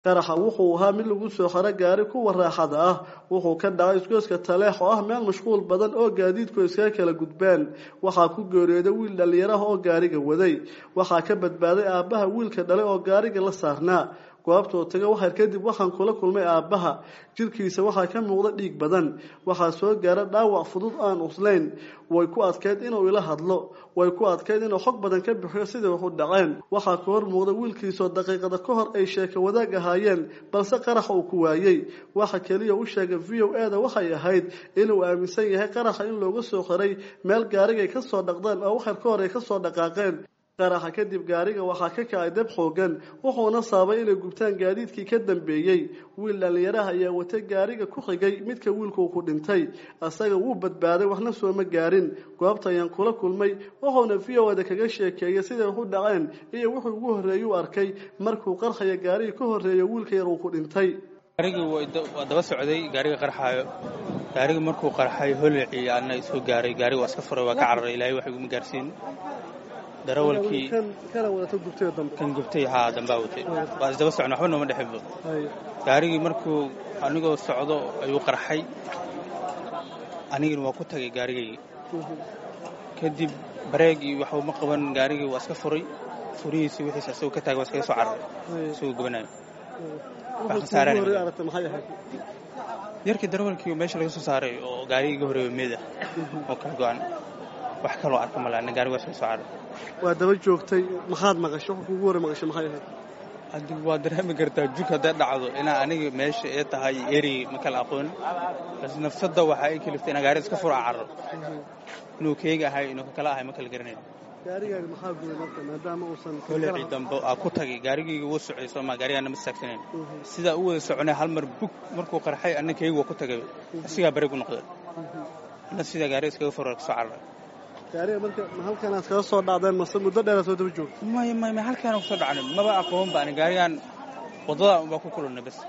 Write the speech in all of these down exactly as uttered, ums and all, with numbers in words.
qaraxa wuxuu ahaa mid lagu soo xaray gaari kuwa raaxada ah wuxuu ka dhacay isgoyska Taleex oo ah meel mashquul badan oo gaadiidku iska kala gudbeen waxa ku geeriyooday wiil dhalinyaro ah oo gaariga waday waxa ka badbaaday aabaha wiilka dhalay oo gaariga la saarnaa goobtoo taga waxa kadib waxaan kula kulmay aabaha jirkiisa waxa ka muuqda dhiig badan waxa soo gaaray dhaawac fudud aan uslayn way ku adkeed inuu ila hadlo way ku adkeed inuu xog badan ka bixiyo sida uu dhaceen waxa ka hor muuqda wiilkiisa daqiiqada ka hor ay sheeko wadaag ahaayeen balse qarax uu ku waayay waxa kaliya uu sheegay V O A da waxay ahayd inuu aaminsan yahay qaraxa in looga soo xiray meel gaariga ka soo dhaqdaan oo waxa ka hor ay ka soo dhaqaaqeen qaraxa kadib gaariga waxa ka kacay dab xoogan wuxuuna saabay inay gubtaan gaadiidkii ka dambeeyay wiil dhalinyaro ayaa watay gaariga ku xigay midka wiilku ku dhintay asaga wuu badbaaday waxna soo ma gaarin goobta ayaan kula kulmay wuxuuna V O A da kaga sheekeeyay sida uu dhaceen iyo wuxuu ugu horeeyay uu arkay markuu qarxaya gaariga ka horeeyay wiilka yar uu ku dhintay gaariga waa daba socday gaariga qarxayo gaariga markuu qarxay holcii ana isoo gaaray gaariga waa iska furay waa ka cararay ilaahay wax ugu gaarsiin darawalkii kan kala wada gubtay dambe kan gubtay ha damba watay waa daba socno waxba nooma dhaxaybo gaarigii markuu anigoo socdo ayuu qarxay aniguna waa ku tagay gaarigii kadib bareegi waxa uu ma qaban gaarigii waa iska furay furihiisa wixii soo ka taagay waa iska soo cararay soo gubanayo waxa saaray aragtay maxay ahayd yarkii darawalkii meesha laga soo saaray oo gaarigii horeeyay meeda oo kala go'an wax kale oo arka malaana gaariga waa soo saaray waa daba joogtay maxaad maqasho kugu hore maqasho maxay ahayd hadii waa dareemi kartaa jug haday dhacdo ina aniga meesha ee tahay eri ma kala aqoon bas nafsada waxa ay kaliftay ina gaariga iska furo carro inuu keega ahay inuu kala ahay ma kala garanay gaariga maxaa gubay marka maadaama uu san kolay dambe ku tagay gaarigii uu socday Soomaa gaariga ma saaksaneen sida uu wada soconay hal mar bug markuu qarxay annakaygu ku tagay asiga bareeg u noqday ana sida gaariga iska furo soo carro gaariga marka halkan aad ka soo dhacdeen ma muddo dheer soo daba joogto ma ma ma halkan ku soo dhacnay maba aqoon baan gaarigan wadada uma ku kulunay bas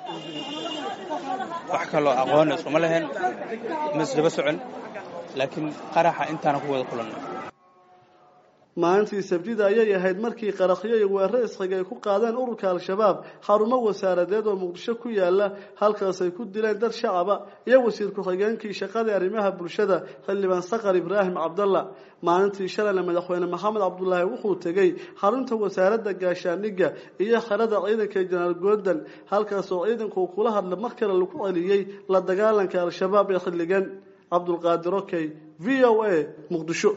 wax kale oo aqoon isma lahayn mas daba socon laakiin qaraxa intaan ku wada kulunay maalintii sabtida ayay ahayd markii qaraxyo iyo weerar isxiga ay ku qaadeen ururka al-shabaab xarumo wasaaradeed oo Muqdisho ku yaala halkaas ay ku dileen dad shacaba iyo wasiir ku xigeenkii shaqada arrimaha bulshada Xildhibaan Saqar Ibraahim Cabdalla maalintii shalay madaxweyne Maxamed Cabdullaahi wuxuu tagay xarunta wasaaradda gaashaaniga iyo xarada ciidanka General Gordon halkaas oo ciidanku kula hadlay mar kale lagu celiyay la dagaalanka al-shabaab ee xilligan Abdul Qaadir Okay V O A Muqdisho.